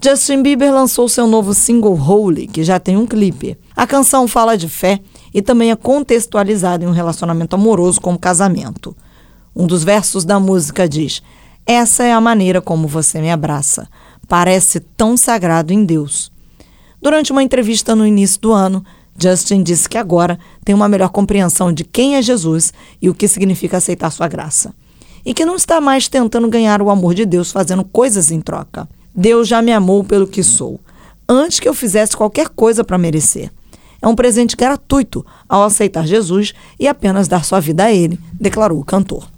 Justin Bieber lançou seu novo single Holy, que já tem um clipe. A canção fala de fé e também é contextualizada em um relacionamento amoroso como casamento. Um dos versos da música diz: "Essa é a maneira como você me abraça. Parece tão sagrado em Deus." Durante uma entrevista no início do ano, Justin disse que agora tem uma melhor compreensão de quem é Jesus e o que significa aceitar sua graça. E que não está mais tentando ganhar o amor de Deus fazendo coisas em troca. "Deus já me amou pelo que sou, antes que eu fizesse qualquer coisa para merecer. É um presente gratuito ao aceitar Jesus e apenas dar sua vida a Ele", declarou o cantor.